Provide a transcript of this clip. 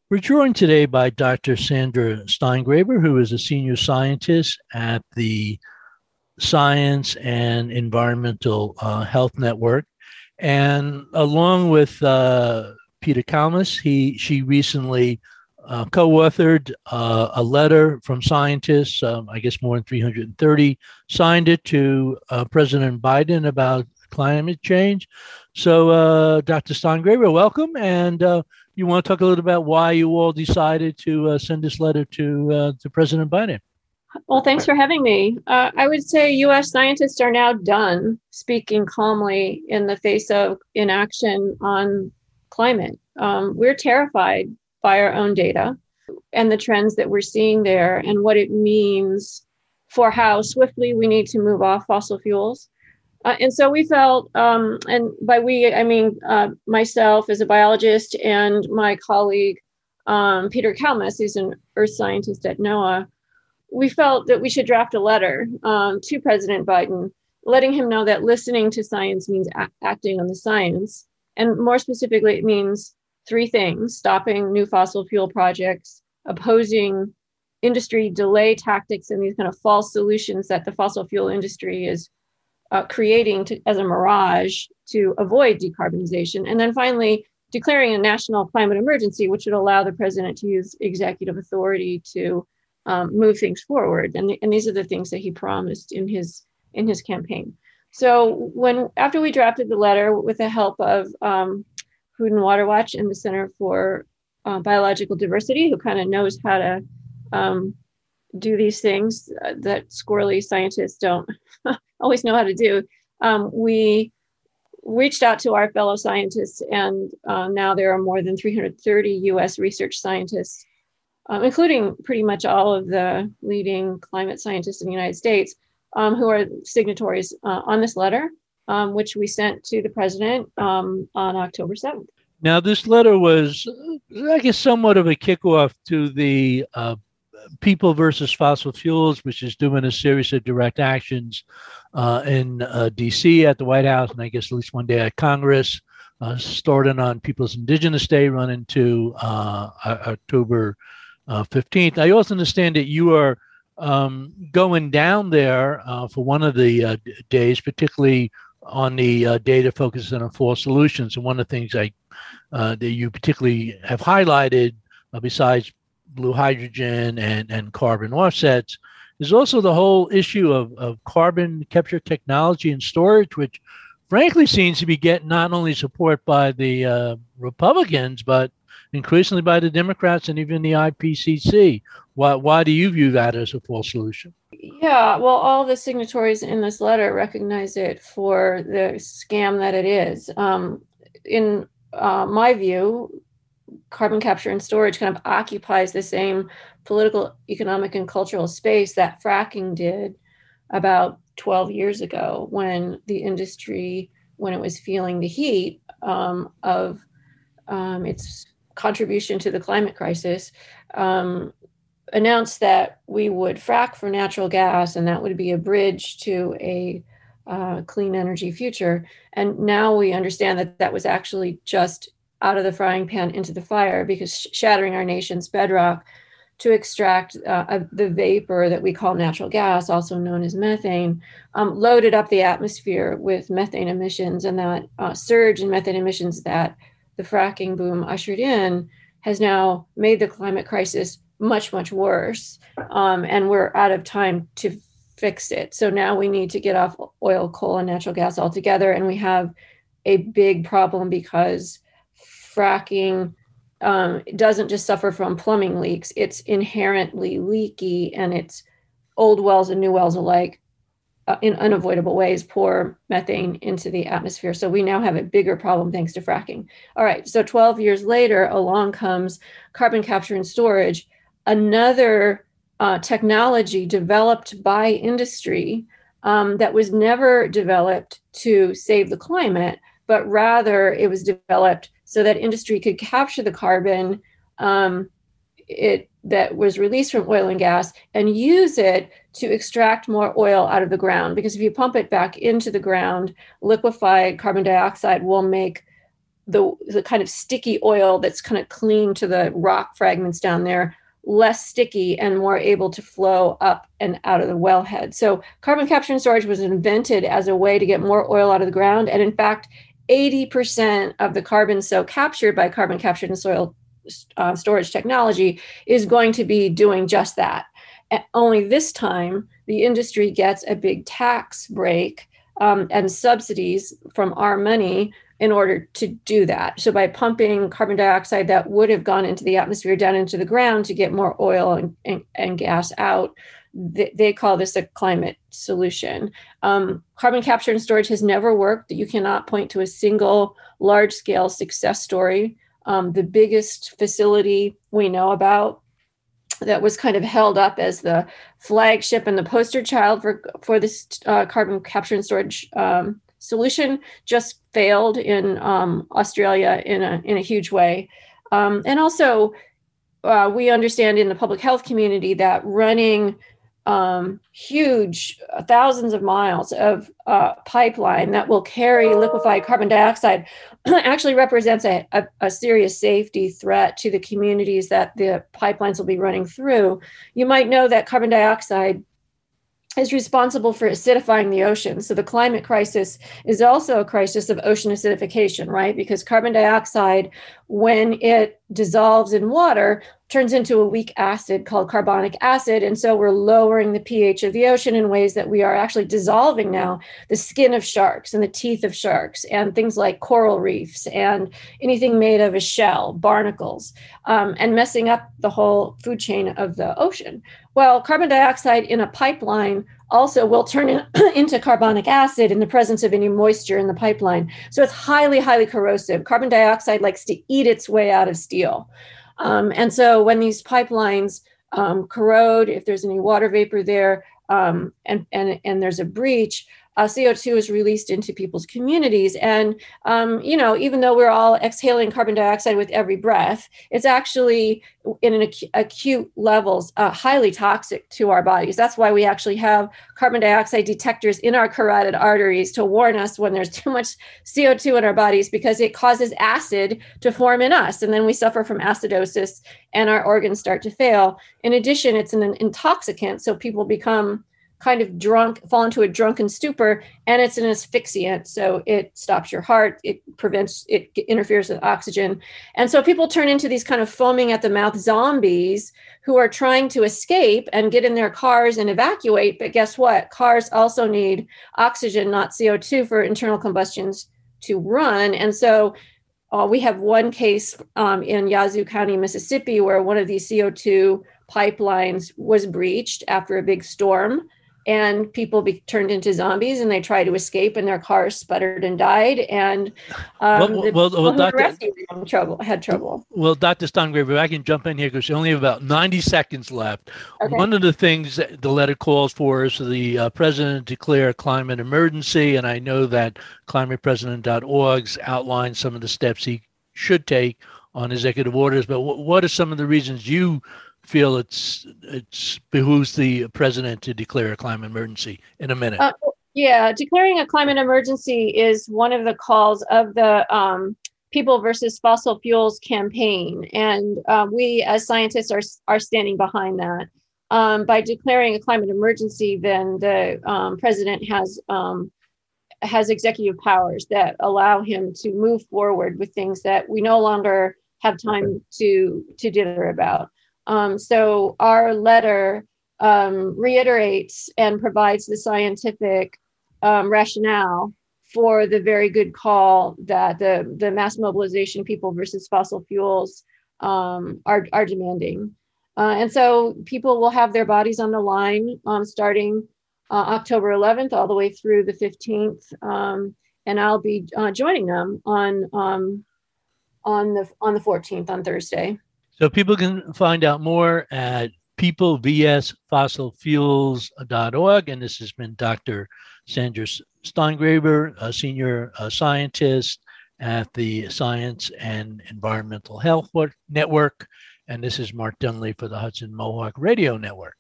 We're joined today by Dr. Sandra Steingraber, who is a senior scientist at the Science and Environmental Health Network. And along with Peter Kalmus, she recently co-authored a letter from scientists, I guess more than 330, signed it to President Biden about climate change. So, Dr. Steingraber, welcome. And you want to talk a little about why you all decided to send this letter to President Biden? Well, thanks for having me. I would say US scientists are now done speaking calmly in the face of inaction on climate. We're terrified by our own data and the trends that we're seeing there and what it means for how swiftly we need to move off fossil fuels. And so we felt, and by we, I mean myself as a biologist and my colleague, Peter Kalmus, who's an earth scientist at NOAA, we felt that we should draft a letter to President Biden, letting him know that listening to science means acting on the science. And more specifically, it means three things: stopping new fossil fuel projects, opposing industry delay tactics and these kind of false solutions that the fossil fuel industry is creating as a mirage to avoid decarbonization. And then finally, declaring a national climate emergency, which would allow the president to use executive authority to move things forward. And these are the things that he promised in his campaign. So after we drafted the letter with the help of Food and Water Watch and the Center for Biological Diversity, who kind of knows how to do these things that squirrely scientists don't always know how to do, we reached out to our fellow scientists, and now there are more than 330 US research scientists, including pretty much all of the leading climate scientists in the United States, who are signatories on this letter, which we sent to the president on October 7th. Now, this letter was, I guess, somewhat of a kickoff to the People versus Fossil Fuels, which is doing a series of direct actions in D.C. at the White House, and I guess at least one day at Congress, starting on People's Indigenous Day, running to October 15th. I also understand that you are going down there for one of the days, particularly on the data focusing on fall solutions. And one of the things that you particularly have highlighted, besides blue hydrogen and carbon offsets, is also the whole issue of carbon capture technology and storage, which frankly seems to be getting not only support by the Republicans, but increasingly by the Democrats and even the IPCC. Why do you view that as a false solution? Yeah, well, all the signatories in this letter recognize it for the scam that it is. In my view, carbon capture and storage kind of occupies the same political, economic, and cultural space that fracking did about 12 years ago, when the industry, when it was feeling the heat of its contribution to the climate crisis, announced that we would frack for natural gas, and that would be a bridge to a clean energy future. And now we understand that that was actually just out of the frying pan into the fire, because shattering our nation's bedrock to extract the vapor that we call natural gas, also known as methane, loaded up the atmosphere with methane emissions. And that surge in methane emissions that the fracking boom ushered in has now made the climate crisis much, much worse. And we're out of time to fix it. So now we need to get off oil, coal, and natural gas altogether. And we have a big problem because fracking doesn't just suffer from plumbing leaks. It's inherently leaky, and it's old wells and new wells alike in unavoidable ways pour methane into the atmosphere. So we now have a bigger problem thanks to fracking. All right, so 12 years later, along comes carbon capture and storage, another technology developed by industry that was never developed to save the climate, but rather it was developed so that industry could capture the carbon that was released from oil and gas and use it to extract more oil out of the ground. Because if you pump it back into the ground, liquefied carbon dioxide will make the kind of sticky oil that's kind of clinging to the rock fragments down there less sticky and more able to flow up and out of the wellhead. So carbon capture and storage was invented as a way to get more oil out of the ground. And in fact, 80% of the carbon so captured by carbon capture and soil storage technology is going to be doing just that. And only this time, the industry gets a big tax break and subsidies from our money in order to do that. So by pumping carbon dioxide that would have gone into the atmosphere down into the ground to get more oil and gas out, they call this a climate solution. Carbon capture and storage has never worked. You cannot point to a single large-scale success story. The biggest facility we know about that was kind of held up as the flagship and the poster child for this carbon capture and storage solution just failed in Australia in a huge way. And also, we understand in the public health community that running huge thousands of miles of pipeline that will carry liquefied carbon dioxide actually represents a serious safety threat to the communities that the pipelines will be running through. You might know that carbon dioxide is responsible for acidifying the ocean. So the climate crisis is also a crisis of ocean acidification, right? Because carbon dioxide, when it dissolves in water, turns into a weak acid called carbonic acid. And so we're lowering the pH of the ocean in ways that we are actually dissolving now the skin of sharks and the teeth of sharks and things like coral reefs and anything made of a shell, barnacles, and messing up the whole food chain of the ocean. Well, carbon dioxide in a pipeline also will turn into carbonic acid in the presence of any moisture in the pipeline. So it's highly, highly corrosive. Carbon dioxide likes to eat its way out of steel. And so when these pipelines corrode, if there's any water vapor there, and there's a breach, CO2 is released into people's communities. And, even though we're all exhaling carbon dioxide with every breath, it's actually in an acute levels, highly toxic to our bodies. That's why we actually have carbon dioxide detectors in our carotid arteries to warn us when there's too much CO2 in our bodies, because it causes acid to form in us. And then we suffer from acidosis and our organs start to fail. In addition, it's an intoxicant. So people become kind of drunk, fall into a drunken stupor, and it's an asphyxiant. So it stops your heart, it interferes with oxygen. And so people turn into these kind of foaming at the mouth zombies who are trying to escape and get in their cars and evacuate. But guess what? Cars also need oxygen, not CO2, for internal combustions to run. And so we have one case in Yazoo County, Mississippi, where one of these CO2 pipelines was breached after a big storm. And people turned into zombies, and they tried to escape, and their cars sputtered and died. And had trouble. Well, Dr. Stongraber, I can jump in here because we only have about 90 seconds left. Okay. One of the things that the letter calls for is the president to declare a climate emergency, and I know that climatepresident.org outlines some of the steps he should take on executive orders. But what are some of the reasons you feel it's behooves the president to declare a climate emergency in a minute? Declaring a climate emergency is one of the calls of the People versus Fossil Fuels campaign, and we as scientists are standing behind that. By declaring a climate emergency, then the president has executive powers that allow him to move forward with things that we no longer have time to dither about. So our letter reiterates and provides the scientific rationale for the very good call that the mass mobilization People versus Fossil Fuels are demanding. And so people will have their bodies on the line starting October 11th all the way through the 15th. And I'll be joining them on the 14th, on Thursday. So people can find out more at peoplevsfossilfuels.org. And this has been Dr. Sandra Stongraber, a senior scientist at the Science and Environmental Health Network. And this is Mark Dunley for the Hudson Mohawk Radio Network.